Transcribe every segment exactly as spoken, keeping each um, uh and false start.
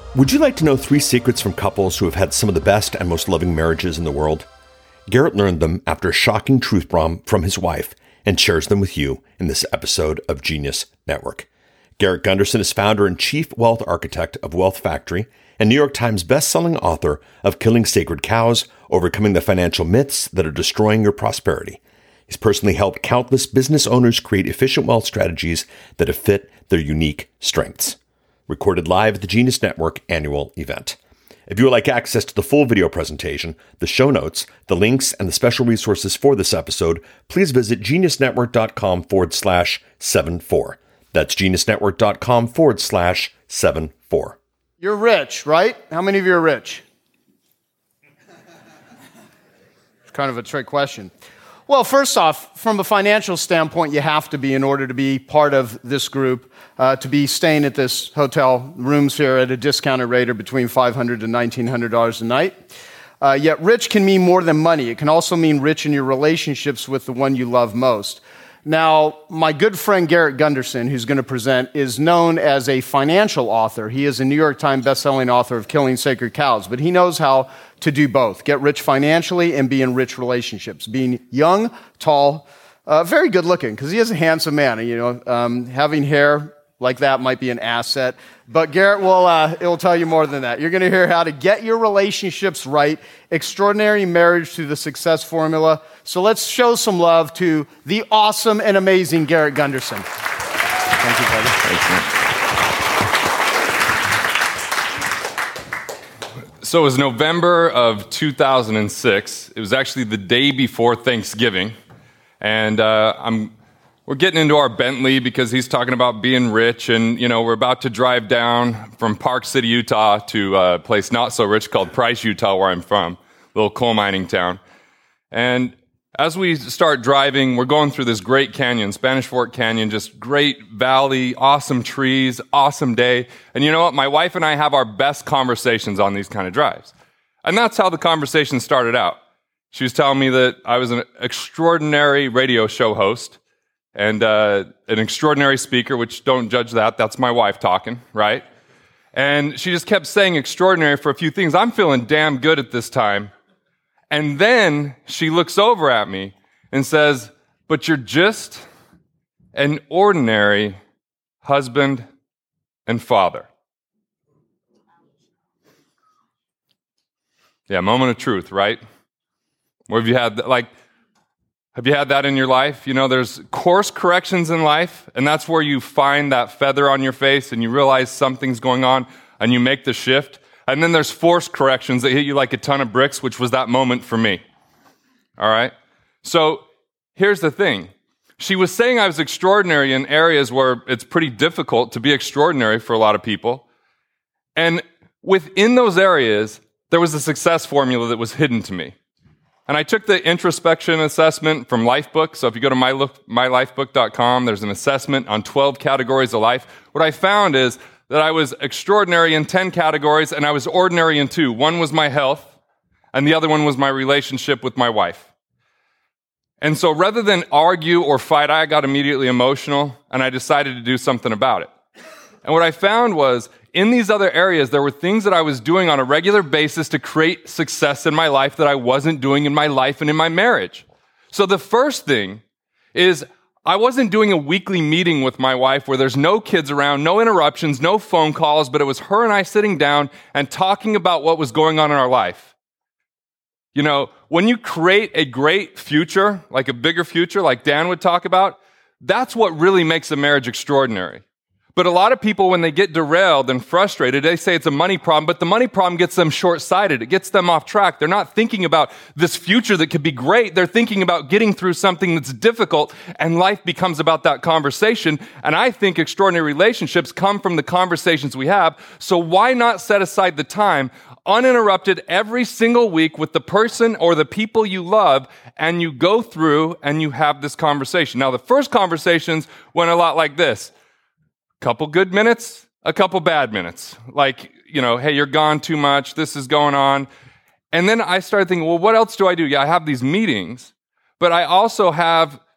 Would you like to know three secrets from couples who have had some of the best and most loving marriages in the world? Garrett learned them after a shocking truth bomb from his wife and shares them with you in this episode of Genius Network. Garrett Gunderson is founder and chief wealth architect of Wealth Factory and New York Times bestselling author of Killing Sacred Cows, Overcoming the Financial Myths That Are Destroying Your Prosperity. He's personally helped countless business owners create efficient wealth strategies that have fit their unique strengths. Recorded live at the Genius Network annual event. If you would like access to the full video presentation, the show notes, the links, and the special resources for this episode, please visit geniusnetwork.com forward slash seven four. That's geniusnetwork.com forward slash seven four. You're rich, right? How many of you are rich? It's kind of a trick question. Well, first off, from a financial standpoint, you have to be in order to be part of this group, uh, to be staying at this hotel rooms here at a discounted rate of between five hundred dollars and nineteen hundred dollars a night. Uh, yet rich can mean more than money. It can also mean rich in your relationships with the one you love most. Now, my good friend Garrett Gunderson, who's going to present, is known as a financial author. He is a New York Times bestselling author of Killing Sacred Cows, but he knows how to do both, get rich financially and be in rich relationships, being young, tall, uh, very good looking, because he is a handsome man. You know, um, having hair like that might be an asset, but Garrett will uh, it will tell you more than that. You're going to hear how to get your relationships right, extraordinary marriage through the success formula. So let's show some love to the awesome and amazing Garrett Gunderson. Thank you, brother. Thanks, man. So it was November of two thousand six. It was actually the day before Thanksgiving, and uh, I'm. We're getting into our Bentley because he's talking about being rich, and you know we're about to drive down from Park City, Utah, to a place not so rich called Price, Utah, where I'm from, a little coal mining town. And as we start driving, we're going through this great canyon, Spanish Fork Canyon, just great valley, awesome trees, awesome day. And you know what? My wife and I have our best conversations on these kind of drives, and that's how the conversation started out. She was telling me that I was an extraordinary radio show host. And uh, an extraordinary speaker, which don't judge that. That's my wife talking, right? And she just kept saying extraordinary for a few things. I'm feeling damn good at this time. And then she looks over at me and says, but you're just an ordinary husband and father. Yeah, moment of truth, right? Where have you had, like, Have you had that in your life? You know, there's course corrections in life, and that's where you find that feather on your face and you realize something's going on and you make the shift. And then there's force corrections that hit you like a ton of bricks, which was that moment for me. All right? So here's the thing. She was saying I was extraordinary in areas where it's pretty difficult to be extraordinary for a lot of people. And within those areas, there was a success formula that was hidden to me. And I took the introspection assessment from Lifebook. So if you go to my lifebook dot com, there's an assessment on twelve categories of life. What I found is that I was extraordinary in ten categories, and I was ordinary in two. One was my health, and the other one was my relationship with my wife. And so rather than argue or fight, I got immediately emotional, and I decided to do something about it. And what I found was, in these other areas, there were things that I was doing on a regular basis to create success in my life that I wasn't doing in my life and in my marriage. So the first thing is I wasn't doing a weekly meeting with my wife where there's no kids around, no interruptions, no phone calls, but it was her and I sitting down and talking about what was going on in our life. You know, when you create a great future, like a bigger future, like Dan would talk about, that's what really makes a marriage extraordinary. But a lot of people, when they get derailed and frustrated, they say it's a money problem, but the money problem gets them short-sighted. It gets them off track. They're not thinking about this future that could be great. They're thinking about getting through something that's difficult, and life becomes about that conversation. And I think extraordinary relationships come from the conversations we have. So why not set aside the time, uninterrupted, every single week with the person or the people you love, and you go through and you have this conversation. Now, the first conversations went a lot like this. Couple good minutes, a couple bad minutes. Like, you know, hey, you're gone too much. This is going on. And then I started thinking, well, what else do I do? Yeah, I have these meetings, but I also have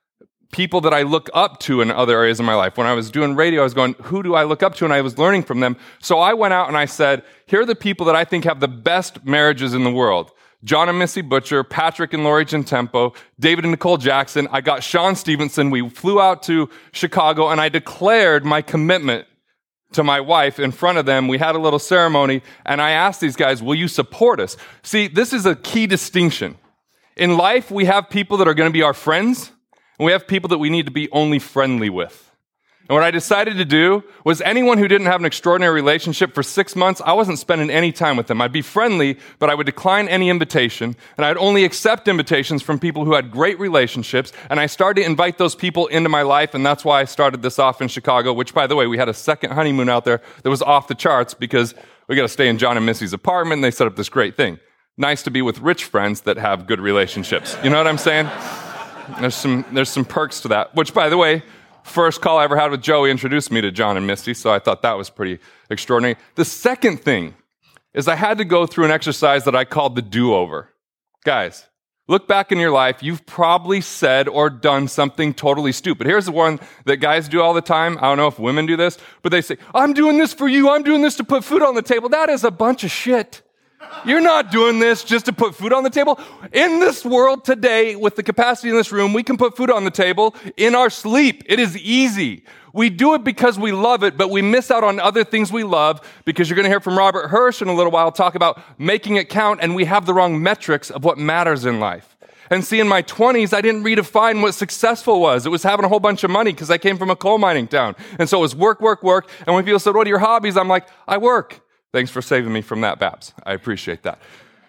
people that I look up to in other areas of my life. When I was doing radio, I was going, who do I look up to? And I was learning from them. So I went out and I said, here are the people that I think have the best marriages in the world. John and Missy Butcher, Patrick and Lori Gentempo, David and Nicole Jackson. I got Sean Stevenson. We flew out to Chicago and I declared my commitment to my wife in front of them. We had a little ceremony and I asked these guys, will you support us? See, this is a key distinction. In life, we have people that are going to be our friends, and we have people that we need to be only friendly with. And what I decided to do was anyone who didn't have an extraordinary relationship for six months, I wasn't spending any time with them. I'd be friendly, but I would decline any invitation, and I'd only accept invitations from people who had great relationships, and I started to invite those people into my life, and that's why I started this off in Chicago, which, by the way, we had a second honeymoon out there that was off the charts because we got to stay in John and Missy's apartment, and they set up this great thing. Nice to be with rich friends that have good relationships. You know what I'm saying? There's some there's some perks to that, which, by the way, first call I ever had with Joey introduced me to John and Misty, so I thought that was pretty extraordinary. The second thing is I had to go through an exercise that I called the do-over. Guys, look back in your life. You've probably said or done something totally stupid. Here's the one that guys do all the time. I don't know if women do this, but they say, I'm doing this for you. I'm doing this to put food on the table. That is a bunch of shit. You're not doing this just to put food on the table. In this world today, with the capacity in this room, we can put food on the table in our sleep. It is easy. We do it because we love it, but we miss out on other things we love because you're going to hear from Robert Hirsch in a little while talk about making it count, and we have the wrong metrics of what matters in life. And see, in my twenties, I didn't redefine what successful was. It was having a whole bunch of money because I came from a coal mining town. And so it was work, work, work. And when people said, what are your hobbies? I'm like, I work. Thanks for saving me from that, Babs. I appreciate that.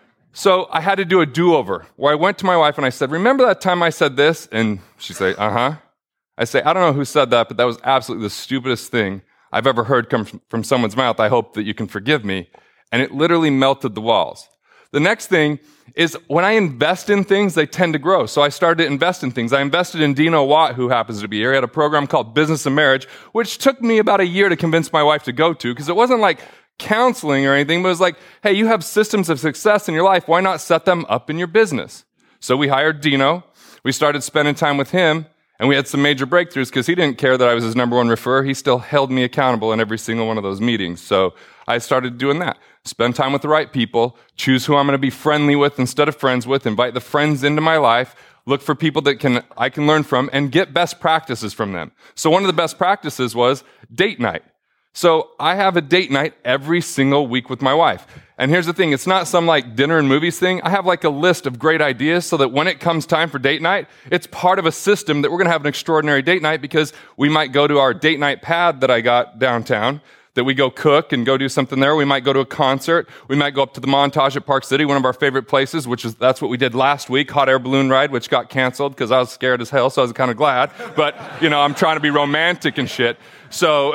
So I had to do a do-over where I went to my wife and I said, remember that time I said this? And she'd say, uh-huh. I say, I don't know who said that, but that was absolutely the stupidest thing I've ever heard come from someone's mouth. I hope that you can forgive me. And it literally melted the walls. The next thing is when I invest in things, they tend to grow. So I started to invest in things. I invested in Dino Watt, who happens to be here. He had a program called Business and Marriage, which took me about a year to convince my wife to go to because it wasn't like counseling or anything, but it was like, hey, you have systems of success in your life. Why not set them up in your business? So we hired Dino. We started spending time with him, and we had some major breakthroughs because he didn't care that I was his number one referrer. He still held me accountable in every single one of those meetings. So I started doing that. Spend time with the right people, choose who I'm going to be friendly with instead of friends with, invite the friends into my life, look for people that can I can learn from, and get best practices from them. So one of the best practices was date night. So I have a date night every single week with my wife. And here's the thing, it's not some like dinner and movies thing. I have like a list of great ideas so that when it comes time for date night, it's part of a system that we're going to have an extraordinary date night because we might go to our date night pad that I got downtown, that we go cook and go do something there. We might go to a concert. We might go up to the Montage at Park City, one of our favorite places, which is, that's what we did last week, hot air balloon ride, which got canceled because I was scared as hell, so I was kind of glad. But, you know, I'm trying to be romantic and shit. So,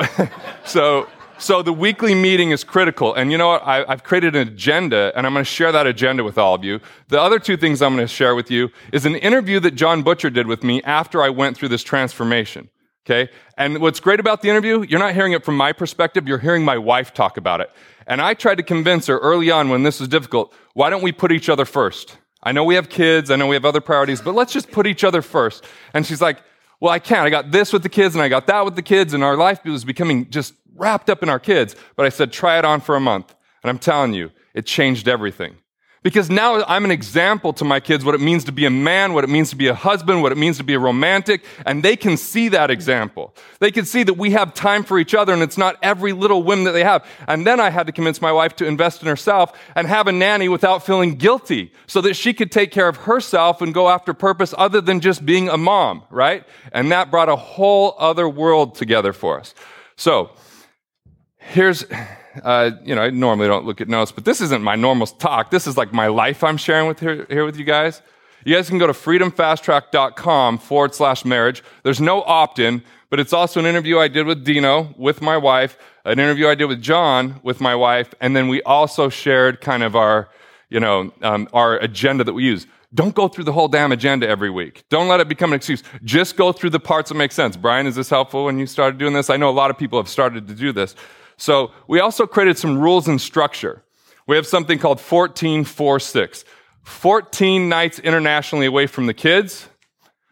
so, so the weekly meeting is critical. And you know what? I, I've created an agenda, and I'm going to share that agenda with all of you. The other two things I'm going to share with you is an interview that John Butcher did with me after I went through this transformation. Okay? And what's great about the interview, you're not hearing it from my perspective, you're hearing my wife talk about it. And I tried to convince her early on when this was difficult, why don't we put each other first? I know we have kids, I know we have other priorities, but let's just put each other first. And she's like, well, I can't. I got this with the kids and I got that with the kids, and our life was becoming just wrapped up in our kids. But I said, try it on for a month. And I'm telling you, it changed everything. Because now I'm an example to my kids what it means to be a man, what it means to be a husband, what it means to be a romantic, and they can see that example. They can see that we have time for each other and it's not every little whim that they have. And then I had to convince my wife to invest in herself and have a nanny without feeling guilty so that she could take care of herself and go after purpose other than just being a mom, right? And that brought a whole other world together for us. So here's... Uh, you know, I normally don't look at notes, but this isn't my normal talk. This is like my life I'm sharing with here, here with you guys. You guys can go to freedomfasttrack.com forward slash marriage. There's no opt-in, but it's also an interview I did with Dino, with my wife, an interview I did with John, with my wife, and then we also shared kind of our, you know, um, our agenda that we use. Don't go through the whole damn agenda every week. Don't let it become an excuse. Just go through the parts that make sense. Brian, is this helpful when you started doing this? I know a lot of people have started to do this. So we also created some rules and structure. We have something called fourteen four six. fourteen nights internationally away from the kids,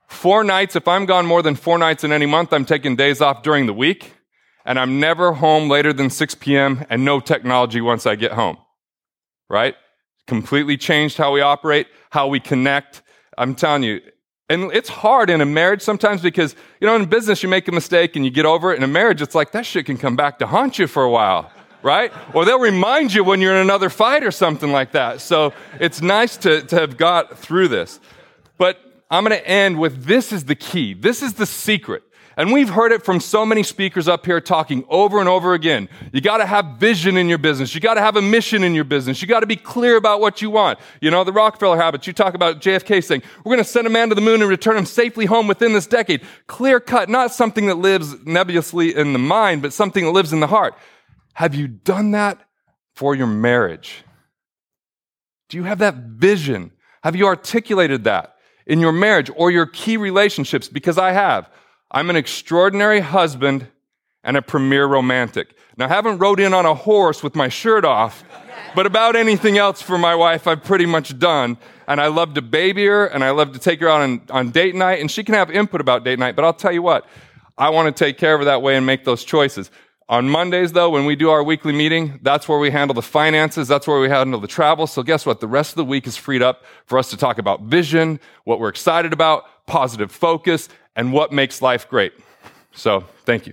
Four nights, if I'm gone more than four nights in any month, I'm taking days off during the week, and I'm never home later than six p.m. and no technology once I get home, right? Completely changed how we operate, how we connect. I'm telling you, and it's hard in a marriage sometimes because, you know, in business, you make a mistake and you get over it. In a marriage, it's like that shit can come back to haunt you for a while, right? Or they'll remind you when you're in another fight or something like that. So it's nice to, to have got through this. But I'm going to end with this is the key. This is the secret. And we've heard it from so many speakers up here talking over and over again. You got to have vision in your business. You got to have a mission in your business. You got to be clear about what you want. You know, the Rockefeller habits, you talk about J F K saying, we're going to send a man to the moon and return him safely home within this decade. Clear cut, not something that lives nebulously in the mind, but something that lives in the heart. Have you done that for your marriage? Do you have that vision? Have you articulated that in your marriage or your key relationships? Because I have. I'm an extraordinary husband and a premier romantic. Now, I haven't rode in on a horse with my shirt off, but about anything else for my wife, I've pretty much done. And I love to baby her, and I love to take her out on, on date night, and she can have input about date night, but I'll tell you what, I want to take care of her that way and make those choices. On Mondays, though, when we do our weekly meeting, that's where we handle the finances, that's where we handle the travel. So guess what? The rest of the week is freed up for us to talk about vision, what we're excited about, positive focus, and what makes life great. So, thank you.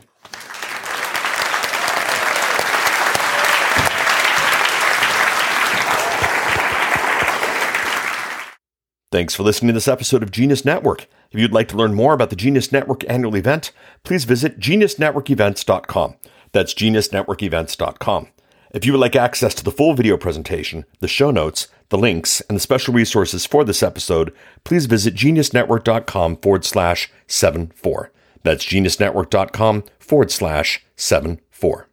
Thanks for listening to this episode of Genius Network. If you'd like to learn more about the Genius Network annual event, please visit genius network events dot com. That's genius network events dot com. If you would like access to the full video presentation, the show notes, the links, and the special resources for this episode, please visit genius network dot com forward slash seven four. That's genius network dot com forward slash seven four.